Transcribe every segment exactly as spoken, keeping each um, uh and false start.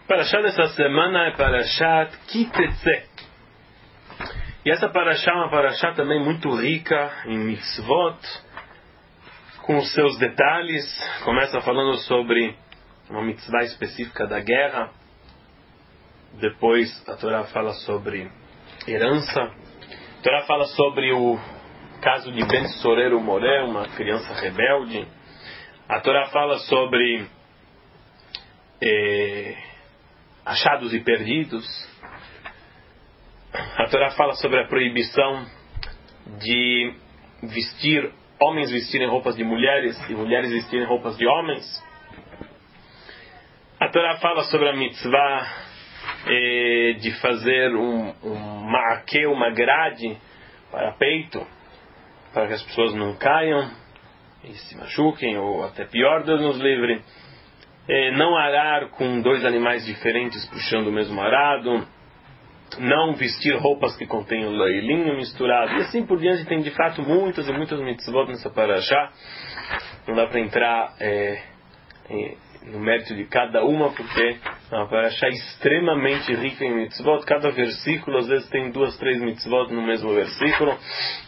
Parashá dessa semana é Parashat Ki Tetzeh. E essa Parashá é uma Parashá também muito rica em mitzvot, com os seus detalhes. Começa falando sobre uma mitzvah específica da guerra. Depois a Torá fala sobre herança. A Torá fala sobre o caso de Ben Sorer Umoré, uma criança rebelde. A Torá fala sobre eh, achados e perdidos. A Torá fala sobre a proibição de vestir, homens vestirem roupas de mulheres e mulheres vestirem roupas de homens. A Torá fala sobre a mitzvah eh, de fazer um, um ma'akeh, uma grade para peito, para que as pessoas não caiam e se machuquem, ou até pior, Deus nos livre. Eh, não arar com dois animais diferentes puxando o mesmo arado. Não vestir roupas que contenham lã e linho misturado. E assim por diante. Tem de fato muitas e muitas mitzvot nessa parashá. Não dá para entrar é, é, no mérito de cada uma, porque é uma parashá extremamente rica em mitzvot. Cada versículo às vezes tem duas, três mitzvot no mesmo versículo.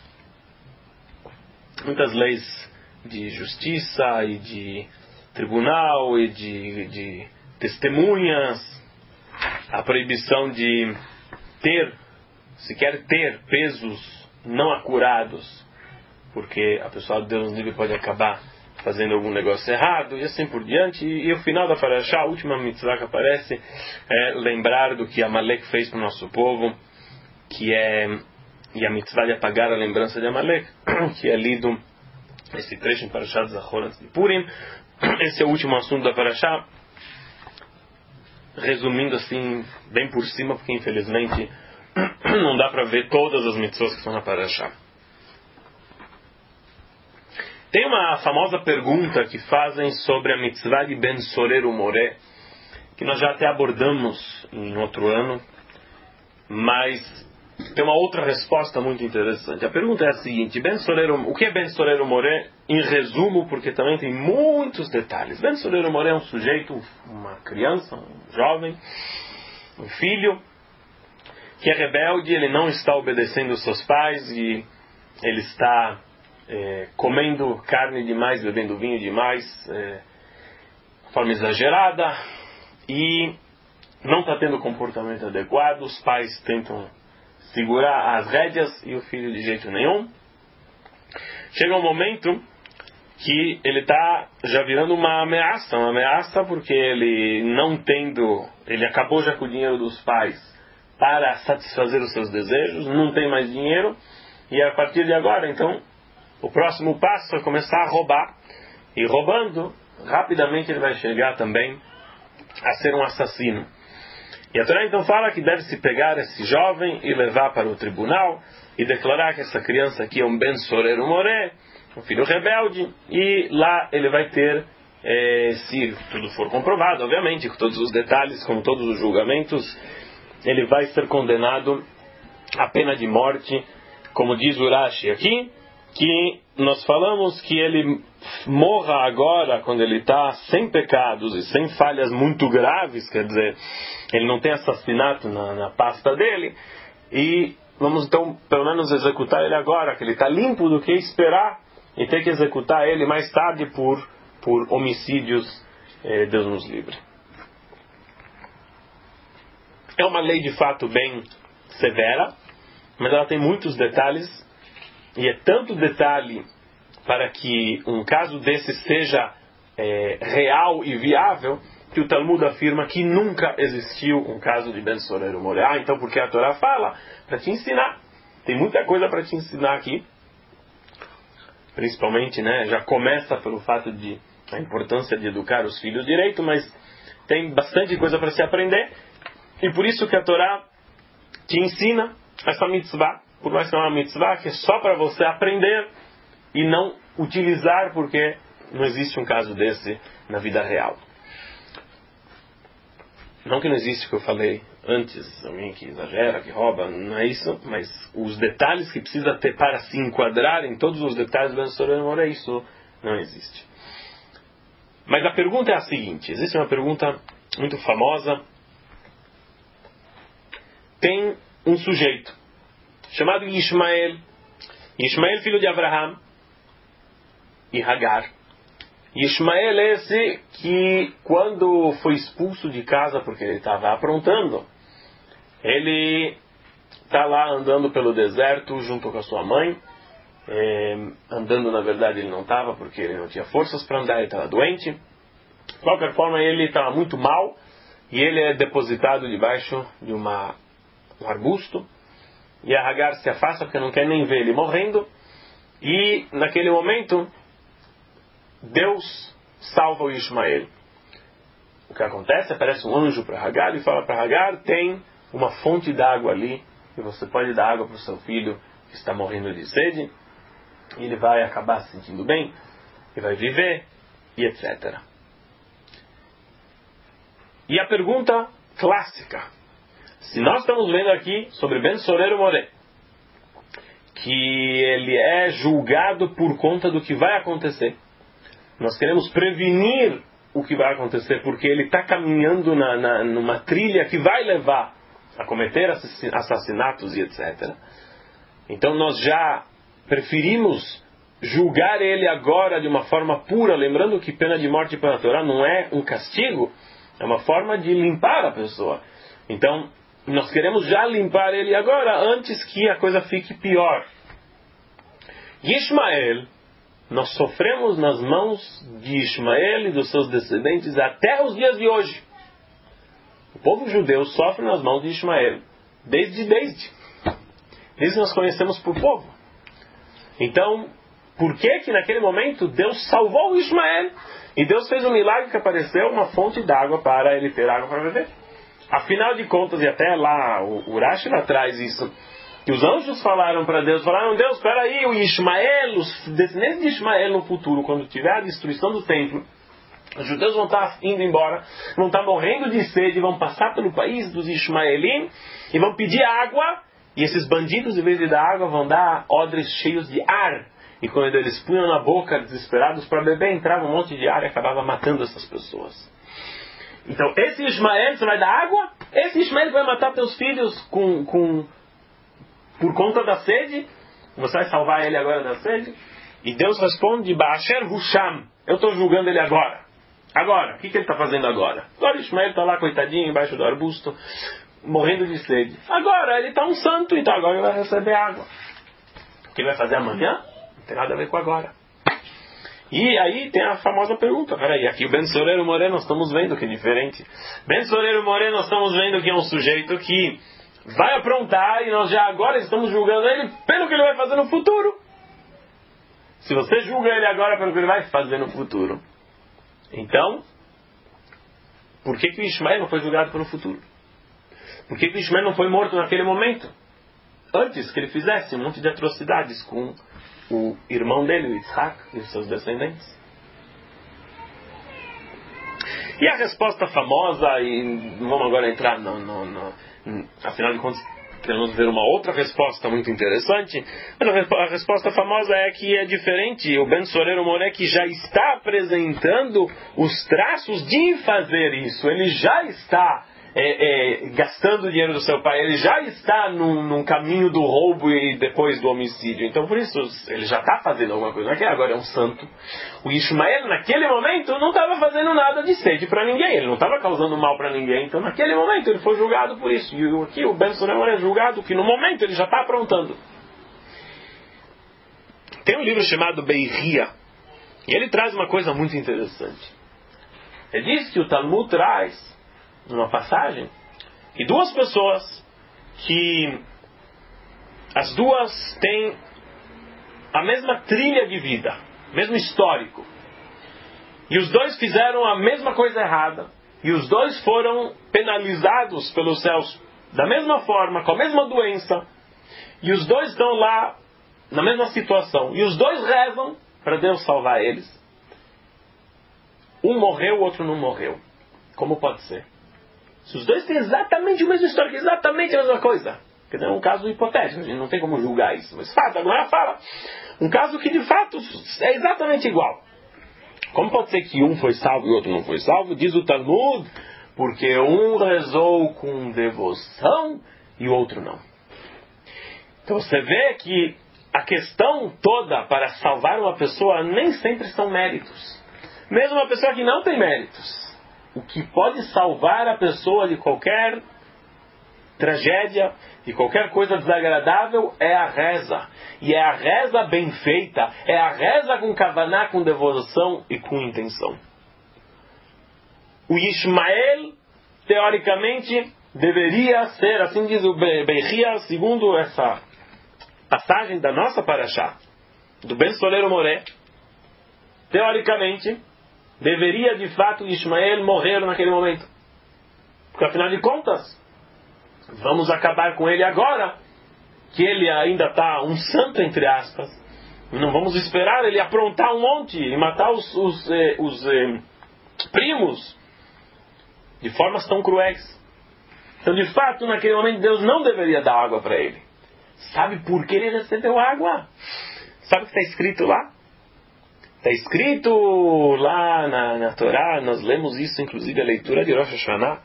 Muitas leis de justiça e de tribunal e de, de testemunhas. A proibição de ter, se quer ter pesos não acurados, porque a pessoa de Deus livre pode acabar fazendo algum negócio errado, e assim por diante. E, e o final da parashá, a última mitzvah que aparece, é lembrar do que Amalek fez para o nosso povo, que é, e a mitzvah de apagar a lembrança de Amalek, que é lido esse trecho em Parashat Zachor antes de Purim. Esse é o último assunto da parashá, resumindo assim, bem por cima, porque infelizmente não dá para ver todas as mitzvot que estão na parashá. Tem uma famosa pergunta que fazem sobre a mitzvah de Ben Sorer Umoré, que nós já até abordamos em outro ano, mas tem uma outra resposta muito interessante. A pergunta é a seguinte: Ben Sorer, o que é Ben Sorer Umoré? Em resumo, porque também tem muitos detalhes. Ben Sorer Umoré é um sujeito, uma criança, um jovem, um filho, que é rebelde. Ele não está obedecendo os seus pais e ele está é, comendo carne demais, bebendo vinho demais, é, de forma exagerada, e não está tendo comportamento adequado. Os pais tentam segurar as rédeas e o filho de jeito nenhum. Chega um momento que ele está já virando uma ameaça, uma ameaça porque ele não tendo, ele acabou já com o dinheiro dos pais para satisfazer os seus desejos, não tem mais dinheiro, e a partir de agora, então, o próximo passo é começar a roubar, e roubando, rapidamente ele vai chegar também a ser um assassino. E a Torá então fala que deve-se pegar esse jovem e levar para o tribunal e declarar que essa criança aqui é um Ben Sorer Umoré, um filho rebelde, e lá ele vai ter, eh, se tudo for comprovado, obviamente, com todos os detalhes, com todos os julgamentos, ele vai ser condenado à pena de morte, como diz Urashi aqui, que nós falamos que ele morra agora, quando ele está sem pecados e sem falhas muito graves, quer dizer, ele não tem assassinato na, na pasta dele, e vamos então pelo menos executar ele agora, que ele está limpo, do que esperar e ter que executar ele mais tarde por, por homicídios, eh, Deus nos livre. É uma lei de fato bem severa, mas ela tem muitos detalhes, e é tanto detalhe para que um caso desse seja é, real e viável, que o Talmud afirma que nunca existiu um caso de Ben Sorer Umoré. Ah, então porque a Torá fala? Para te ensinar. Tem muita coisa para te ensinar aqui. Principalmente, né, já começa pelo fato de a importância de educar os filhos direito, mas tem bastante coisa para se aprender. E por isso que a Torá te ensina essa mitzvah, por mais que é uma mitzvah que é só para você aprender e não utilizar, porque não existe um caso desse na vida real. Não que não existe o que eu falei antes, alguém que exagera, que rouba, não é isso, mas os detalhes que precisa ter para se enquadrar em todos os detalhes do Ben Sorer Umoré, isso não existe. Mas a pergunta é a seguinte: existe uma pergunta muito famosa tem um sujeito chamado Ishmael. Ishmael, filho de Abraham e Hagar. Ishmael é esse que, quando foi expulso de casa porque ele estava aprontando, ele está lá andando pelo deserto junto com a sua mãe. É, andando, na verdade, ele não estava, porque ele não tinha forças para andar, ele estava doente. De qualquer forma, ele estava muito mal e ele é depositado debaixo de uma, um arbusto. E a Hagar se afasta porque não quer nem ver ele morrendo. E, naquele momento, Deus salva o Ishmael. O que acontece? Aparece um anjo para Hagar e fala para Hagar: tem uma fonte d'água ali e você pode dar água para o seu filho que está morrendo de sede. E ele vai acabar se sentindo bem, e vai viver, e etcétera. E a pergunta clássica: se nós estamos vendo aqui sobre Ben Sorer Umoreh, que ele é julgado por conta do que vai acontecer, nós queremos prevenir o que vai acontecer, porque ele está caminhando na, na, numa trilha que vai levar a cometer assassinatos e etcétera. Então nós já preferimos julgar ele agora de uma forma pura, lembrando que pena de morte pela Torá não é um castigo, é uma forma de limpar a pessoa. Então nós queremos já limpar ele agora, antes que a coisa fique pior. Ishmael, nós sofremos nas mãos de Ishmael e dos seus descendentes até os dias de hoje. O povo judeu sofre nas mãos de Ishmael desde, desde. Desde que nós conhecemos por povo. Então, por que que naquele momento Deus salvou o Ishmael? E Deus fez um milagre que apareceu uma fonte d'água para ele ter água para beber. Afinal de contas, e até lá, o Urashi lá traz isso, que os anjos falaram para Deus, falaram: Deus, espera aí, o Ishmael, os descendentes de Ishmael no futuro, quando tiver a destruição do templo, os judeus vão estar indo embora, vão estar morrendo de sede, vão passar pelo país dos Ishmaelim e vão pedir água, e esses bandidos, em vez de dar água, vão dar odres cheios de ar. E quando eles punham na boca, desesperados para beber, entrava um monte de ar e acabava matando essas pessoas. Então, esse Ishmael, você vai dar água? Esse Ishmael vai matar teus filhos com, com, por conta da sede? Você vai salvar ele agora da sede? E Deus responde: Ba'asher Husham, eu estou julgando ele agora. Agora, o que, que ele está fazendo agora? Agora o Ishmael está lá, coitadinho, embaixo do arbusto, morrendo de sede. Agora, ele está um santo, então agora ele vai receber água. O que ele vai fazer amanhã? Não tem nada a ver com agora. E aí tem a famosa pergunta: peraí, aqui o Ben Sorer Umoreh nós estamos vendo que é diferente. Ben Sorer Umoreh nós estamos vendo que é um sujeito que vai aprontar e nós já agora estamos julgando ele pelo que ele vai fazer no futuro. Se você julga ele agora pelo que ele vai fazer no futuro, então, por que que o Ishmael não foi julgado pelo futuro? Por que que o Ishmael não foi morto naquele momento? Antes que ele fizesse um monte de atrocidades com o irmão dele, o Yitzhak, e os seus descendentes. E a resposta famosa, e não vamos agora entrar no, no, no, afinal de contas queremos ver uma outra resposta muito interessante, mas a resposta famosa é que é diferente. O Ben Sorer Umoreh, que já está apresentando os traços de fazer isso, ele já está É, é, gastando o dinheiro do seu pai, ele já está num, num caminho do roubo e depois do homicídio. Então por isso ele já está fazendo alguma coisa. Não é que agora é um santo. O Ishmael naquele momento não estava fazendo nada de sede para ninguém, ele não estava causando mal para ninguém. Então naquele momento ele foi julgado por isso. E aqui o Ben Sorer é julgado que no momento ele já está aprontando. Tem um livro chamado Beirria, e ele traz uma coisa muito interessante. Ele diz que o Talmud traz numa passagem, e duas pessoas que as duas têm a mesma trilha de vida, mesmo histórico, e os dois fizeram a mesma coisa errada, e os dois foram penalizados pelos céus da mesma forma, com a mesma doença, e os dois estão lá na mesma situação, e os dois rezam para Deus salvar eles. Um morreu, o outro não morreu. Como pode ser? Se os dois têm exatamente o mesmo histórico, exatamente a mesma coisa. Quer dizer, é um caso hipotético, a gente não tem como julgar isso. Mas fala, não é fala. Um caso que de fato é exatamente igual. Como pode ser que um foi salvo e o outro não foi salvo? Diz o Talmud, porque um rezou com devoção e o outro não. Então você vê que a questão toda para salvar uma pessoa nem sempre são méritos. Mesmo uma pessoa que não tem méritos. O que pode salvar a pessoa de qualquer tragédia, de qualquer coisa desagradável, é a reza. E é a reza bem feita, é a reza com kavaná, com devoção e com intenção. O Ismael, teoricamente, deveria ser, assim diz o Bechia, segundo essa passagem da nossa Parashá, do Ben Soler Moré, teoricamente, deveria de fato Ismael morrer naquele momento. Porque afinal de contas, vamos acabar com ele agora, que ele ainda está um santo, entre aspas. Não vamos esperar ele aprontar um monte e matar os, os, eh, os eh, primos de formas tão cruéis. Então, de fato, naquele momento, Deus não deveria dar água para ele. Sabe por que ele recebeu água? Sabe o que está escrito lá? Está escrito lá na, na Torá, nós lemos isso, inclusive a leitura de Rosh Hashanah.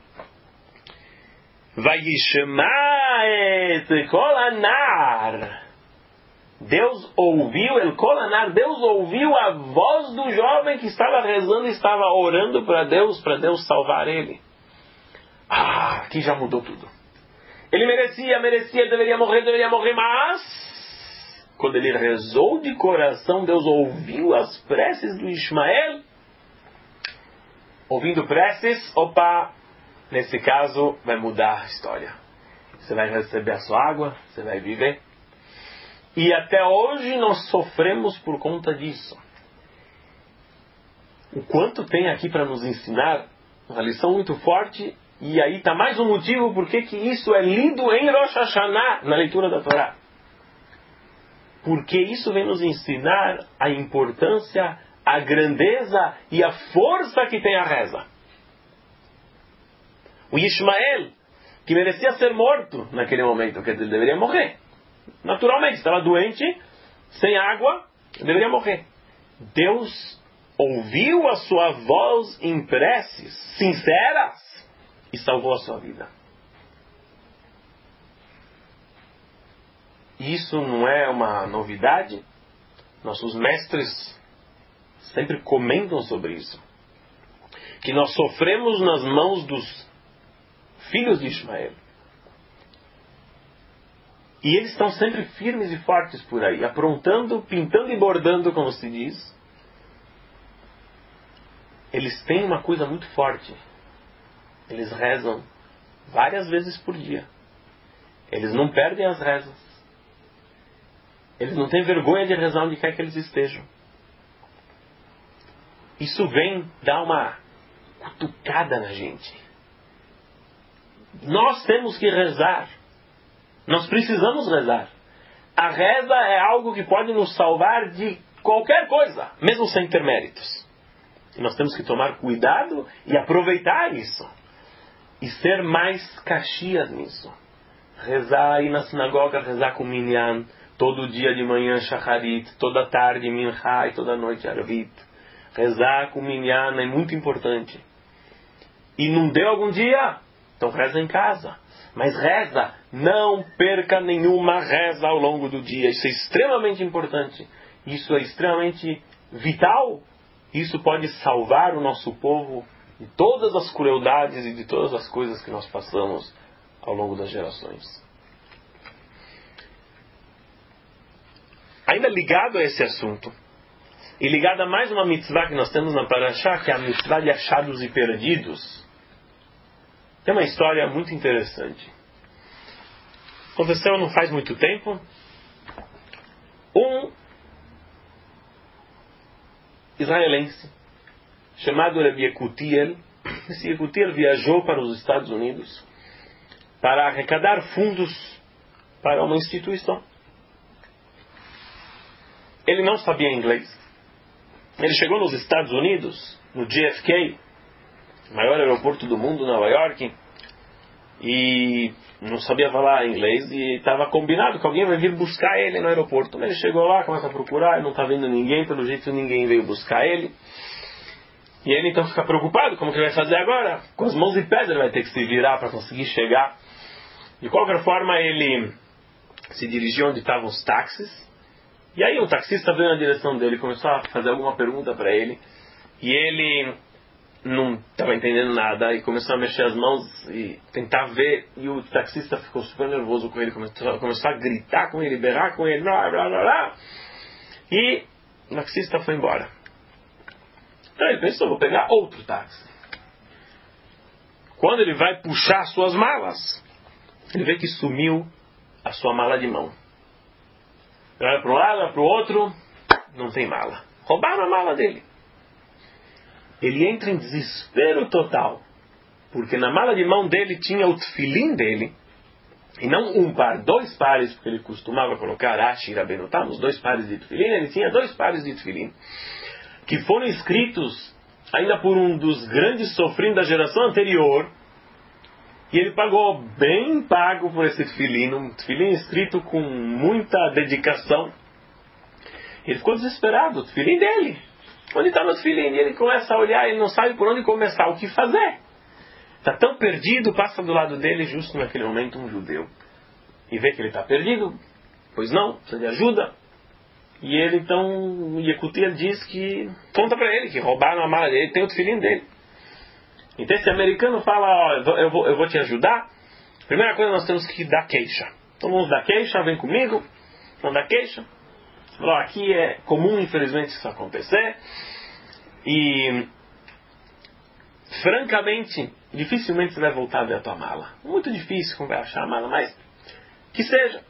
Vayishma et kol anar. Deus ouviu, el kol anar, Deus ouviu a voz do jovem que estava rezando e estava orando para Deus, para Deus salvar ele. Ah, aqui já mudou tudo. Ele merecia, merecia, deveria morrer, deveria morrer, mas quando ele rezou de coração, Deus ouviu as preces do Ismael. Ouvindo preces, opa, nesse caso vai mudar a história. Você vai receber a sua água, você vai viver. E até hoje nós sofremos por conta disso. O quanto tem aqui para nos ensinar, uma lição muito forte. E aí está mais um motivo por que isso é lido em Rosh Hashanah, na leitura da Torá. Porque isso vem nos ensinar a importância, a grandeza e a força que tem a reza. O Ismael, que merecia ser morto naquele momento, quer dizer, ele deveria morrer. Naturalmente, estava doente, sem água, deveria morrer. Deus ouviu a sua voz em preces sinceras e salvou a sua vida. Isso não é uma novidade. Nossos mestres sempre comentam sobre isso. Que nós sofremos nas mãos dos filhos de Ismael. E eles estão sempre firmes e fortes por aí, aprontando, pintando e bordando, como se diz. Eles têm uma coisa muito forte. Eles rezam várias vezes por dia. Eles não perdem as rezas. Eles não têm vergonha de rezar onde quer que eles estejam. Isso vem dar uma cutucada na gente. Nós temos que rezar. Nós precisamos rezar. A reza é algo que pode nos salvar de qualquer coisa, mesmo sem ter méritos. E nós temos que tomar cuidado e aproveitar isso. E ser mais caxias nisso. Rezar, ir na sinagoga, rezar com minyan, todo dia de manhã shacharit, toda tarde minha e toda noite arvit. Rezar com minyan é muito importante. E não deu algum dia? Então reza em casa. Mas reza, não perca nenhuma reza ao longo do dia. Isso é extremamente importante. Isso é extremamente vital. Isso pode salvar o nosso povo de todas as crueldades e de todas as coisas que nós passamos ao longo das gerações. Ainda ligado a esse assunto, e ligado a mais uma mitzvah que nós temos na Parashá, que é a mitzvah de achados e perdidos, tem uma história muito interessante. Aconteceu não faz muito tempo. Um israelense chamado Rabbi Yekutiel. Esse Yekutiel viajou para os Estados Unidos para arrecadar fundos para uma instituição. Ele não sabia inglês. Ele chegou nos Estados Unidos, no J F K, maior aeroporto do mundo, Nova York, e não sabia falar inglês, e estava combinado que alguém vai vir buscar ele no aeroporto. Ele chegou lá, começa a procurar, e não está vendo ninguém, pelo jeito ninguém veio buscar ele. E ele então fica preocupado, como que ele vai fazer agora? Com as mãos de pedra ele vai ter que se virar para conseguir chegar De qualquer forma, ele se dirigiu onde estavam os táxis. E aí o taxista veio na direção dele, começou a fazer alguma pergunta para ele. E ele não estava entendendo nada e começou a mexer as mãos e tentar ver. E o taxista ficou super nervoso com ele, começou, começou a gritar com ele, berrar com ele, blá, blá, blá, blá. E o taxista foi embora. Então ele pensou, vou pegar outro táxi. Quando ele vai puxar suas malas, ele vê que sumiu a sua mala de mão. Ele olha para um lado, olha para o outro, não tem mala. Roubaram a mala dele. Ele entra em desespero total, porque na mala de mão dele tinha o tefilim dele, e não um par, dois pares, porque ele costumava colocar Rashi Rabbeinu Tam, os dois pares de tefilim, ele tinha dois pares de tefilim, que foram escritos ainda por um dos grandes sofrinhos da geração anterior, e ele pagou bem pago por esse tefilim, um tefilim escrito com muita dedicação. Ele ficou desesperado, o tefilim dele. Onde está meu tefilim? E ele começa a olhar, ele não sabe por onde começar, o que fazer. Está tão perdido, passa do lado dele, justo naquele momento, um judeu. E vê que ele está perdido, pois não, precisa de ajuda. E ele então, Yekutia diz que, conta para ele que roubaram a mala dele, tem o tefilim dele. Então esse americano fala, ó, eu vou, eu vou te ajudar. Primeira coisa, nós temos que dar queixa. Então vamos dar queixa, vem comigo, vamos dar queixa. Falou, aqui é comum, infelizmente, isso acontecer. E, francamente, dificilmente você vai voltar a ver a tua mala. Muito difícil como vai achar a mala, mas que seja.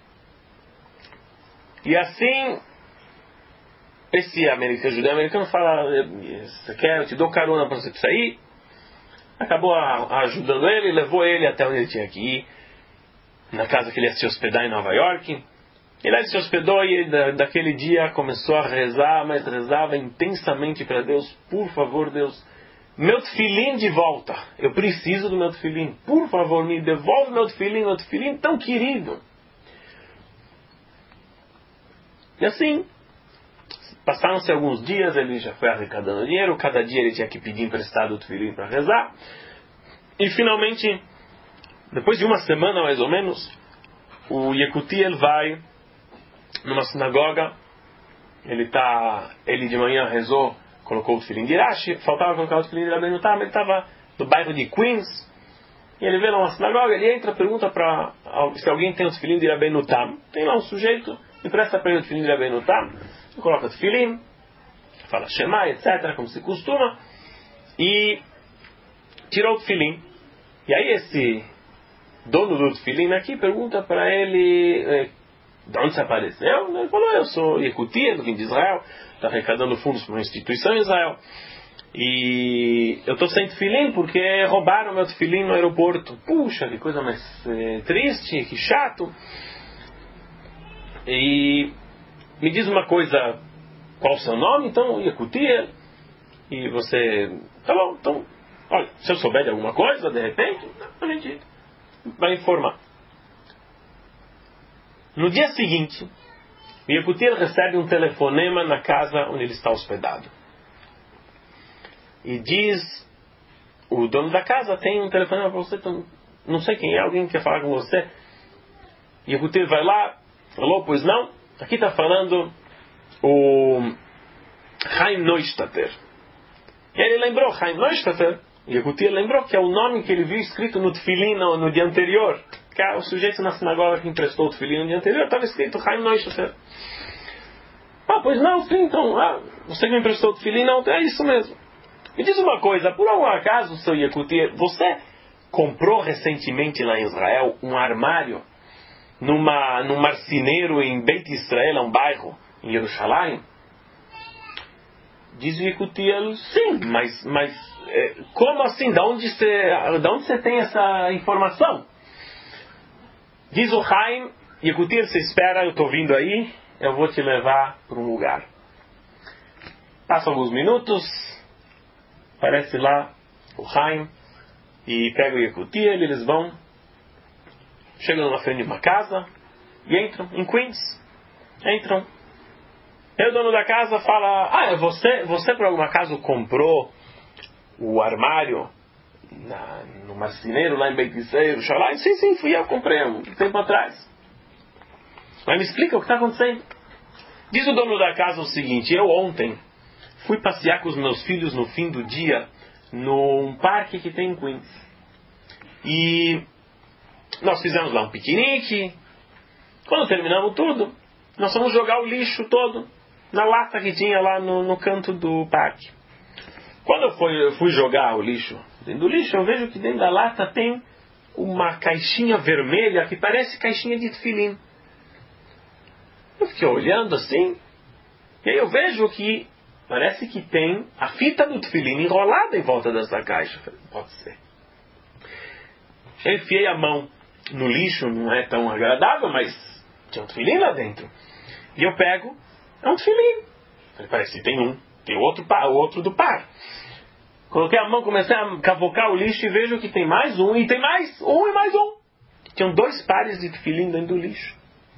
E assim, esse americano, judeu americano fala, você quer, eu te dou carona para você sair. Acabou ajudando ele, levou ele até onde ele tinha que ir, na casa que ele ia se hospedar em Nova York. E lá ele se hospedou e ele, daquele dia começou a rezar, mas rezava intensamente para Deus, por favor Deus, meu tefilim de volta, eu preciso do meu tefilim, por favor me devolve meu tefilim, meu tefilim tão querido. E assim, passaram-se alguns dias, ele já foi arrecadando dinheiro, cada dia ele tinha que pedir emprestado o tefilim para rezar, e finalmente, depois de uma semana mais ou menos, o Yekutiel vai numa sinagoga, ele tá, ele de manhã rezou, colocou o tefilim de Rashi, faltava colocar o tefilim de Rabbeinu Tam, ele estava no bairro de Queens, e ele vê lá uma sinagoga, ele entra, pergunta para se alguém tem o tefilim de Rabbeinu Tam, tem lá um sujeito, empresta para ele o tefilim de Rabbeinu Tam, ele coloca o tefilim, fala Shema, etcétera, como se costuma, e tirou o tefilim. E aí esse dono do tefilim aqui pergunta para ele, de onde se apareceu? Ele falou, eu sou Yekutia, do vim de Israel, estou arrecadando fundos para uma instituição em Israel. E eu estou sem tefilim porque roubaram meu tefilim no aeroporto. Puxa, que coisa mais é, triste, que chato. E me diz uma coisa, qual o seu nome? Então, Yekutia. E você, tá bom, então, olha, se eu souber de alguma coisa, de repente, a gente vai informar. No dia seguinte, o Yekutia recebe um telefonema na casa onde ele está hospedado. E diz, o dono da casa tem um telefonema para você, não sei quem é, alguém quer falar com você. E Yekutia vai lá, falou, pois não, aqui está falando o Chaim Neustatter. E ele lembrou, Chaim Neustatter, e Yekutia lembrou que é o nome que ele viu escrito no tefilim no, no dia anterior. Que o sujeito na sinagoga que emprestou o tefilim no dia anterior, estava escrito Chaim Neustatter. Ah, pois não, sim, então, ah, você que me emprestou o tefilim, não, é isso mesmo. Me diz uma coisa, por algum acaso, seu Yekutia, você comprou recentemente lá em Israel um armário numa, num marceneiro em Beit Israel, um bairro em Jerusalém? Diz o Yekutia, sim, mas, mas é, como assim? Da onde você, da onde você tem essa informação? Diz o Chaim, Yekutia, você espera, eu estou vindo aí, eu vou te levar para um lugar. Passam alguns minutos, aparece lá o Chaim, e pega o Yekutia, eles vão, chegam na frente de uma casa, e entram, em Queens, entram. E o dono da casa fala, ah, você, você por algum acaso comprou o armário na, no marceneiro lá em Beit Israel, Yerushalayim? Sim, sim, fui eu, comprei um tempo atrás. Mas me explica o que está acontecendo. Diz o dono da casa o seguinte: eu ontem fui passear com os meus filhos no fim do dia num parque que tem em Queens. E nós fizemos lá um piquenique. Quando terminamos tudo, nós fomos jogar o lixo todo na lata que tinha lá no, no canto do parque. Quando eu fui, eu fui jogar o lixo dentro do lixo, eu vejo que dentro da lata tem uma caixinha vermelha que parece caixinha de tefilim. Eu fiquei olhando assim, e aí eu vejo que parece que tem a fita do tefilim enrolada em volta dessa caixa. Pode ser. Eu enfiei a mão no lixo, não é tão agradável, mas tinha um tefilim lá dentro. E eu pego, é um tefilim. Parece que tem um, tem outro, o outro do par. Coloquei a mão, comecei a cavocar o lixo e vejo que tem mais um, e tem mais um e mais um. Tinham dois pares de tefilim dentro do lixo.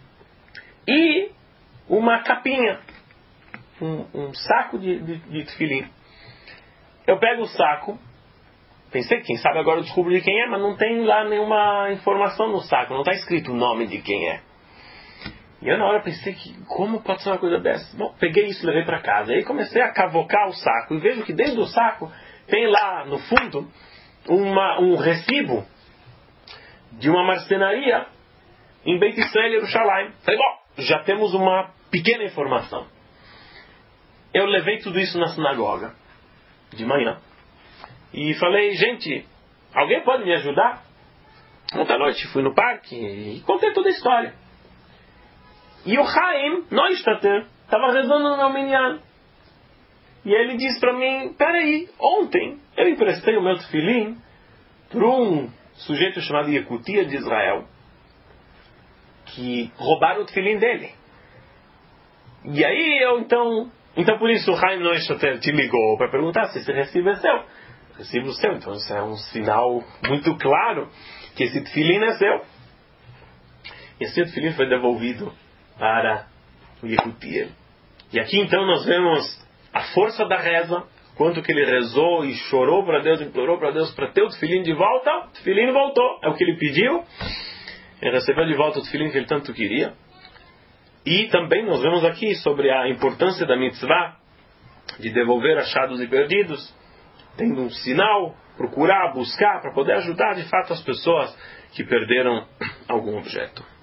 E uma capinha, um, um saco de, de, de tefilim. Eu pego o saco, pensei, quem sabe agora eu descubro de quem é, mas não tem lá nenhuma informação no saco, não está escrito o nome de quem é. E eu na hora pensei, que como pode ser uma coisa dessa? Bom, peguei isso e levei para casa. Aí comecei a cavocar o saco e vejo que dentro do saco tem lá no fundo uma, um recibo de uma marcenaria em Beit Israel, Yerushalayim. Falei, bom, já temos uma pequena informação. Eu levei tudo isso na sinagoga de manhã e falei, gente, alguém pode me ajudar? Ontem à noite fui no parque e contei toda a história. E o Chaim Neustatter estava rezando no meu minyan. E ele disse para mim, peraí, ontem eu emprestei o meu tefilim para um sujeito chamado Yekutia de Israel, que roubaram o tefilim dele. E aí eu então, então por isso o Chaim Neustatter te ligou para perguntar se esse recibo é seu. Recibo seu, então isso é um sinal muito claro que esse tefilim é seu. E esse tefilim foi devolvido para o Yekutia. E aqui então nós vemos a força da reza, quanto que ele rezou e chorou para Deus, implorou para Deus para ter o tefilim de volta. O tefilim voltou, é o que ele pediu. Ele recebeu de volta o tefilim que ele tanto queria. E também nós vemos aqui sobre a importância da mitzvah de devolver achados e perdidos, tendo um sinal, procurar, buscar, para poder ajudar de fato as pessoas que perderam algum objeto.